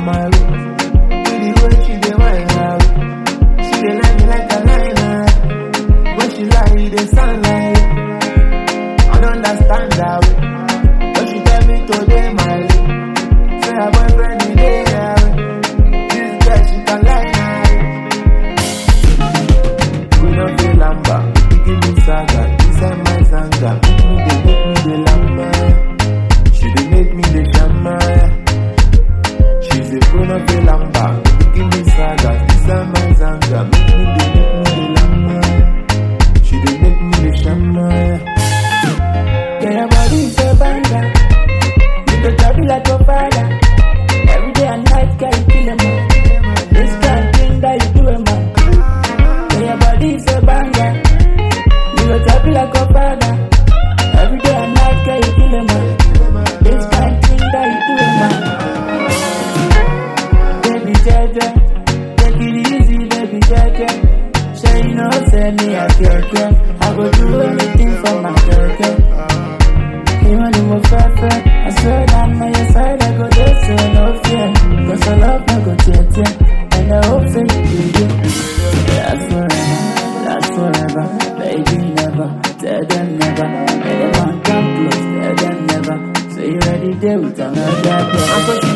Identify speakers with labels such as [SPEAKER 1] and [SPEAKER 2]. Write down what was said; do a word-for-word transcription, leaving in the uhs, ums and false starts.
[SPEAKER 1] my way. With the way she dey whine out, she dey like me like a liner. When she lie, it dey sound like I don't understand that way. But she tell me today my way. Say her boyfriend is there. This girl she can lie now. We don't feel lamba, we give me saga. This is my zanga. Make me dey, make me dey lamba. She dey make me dey shama. She's a queen of the lamba. We give me saga. This is my zanga. Make me dey, make me dey lamba. She dey make me dey shama.
[SPEAKER 2] Yeah, your body is a banger. You dey drop it like a father. Every day and night, girl, you kill a man. This kind of thing that you do, a man. Yeah, your body is a banger. You dey drop it like a father. Every day and night, girl, you kill a man. This kind of thing that you do, a man. Baby Jaja, take it easy, baby Jaja. Sure you know, say me I care, care. I go do anything for my girl, girl. Even if I'm fair, fair, I swear that on your side I go there, so no fear. Cause I love my go tear, tear. And I hope that you do it. That's forever, that's forever. Baby, never, tell them never. Anyone come close, tell them never. So you ready there with another girl.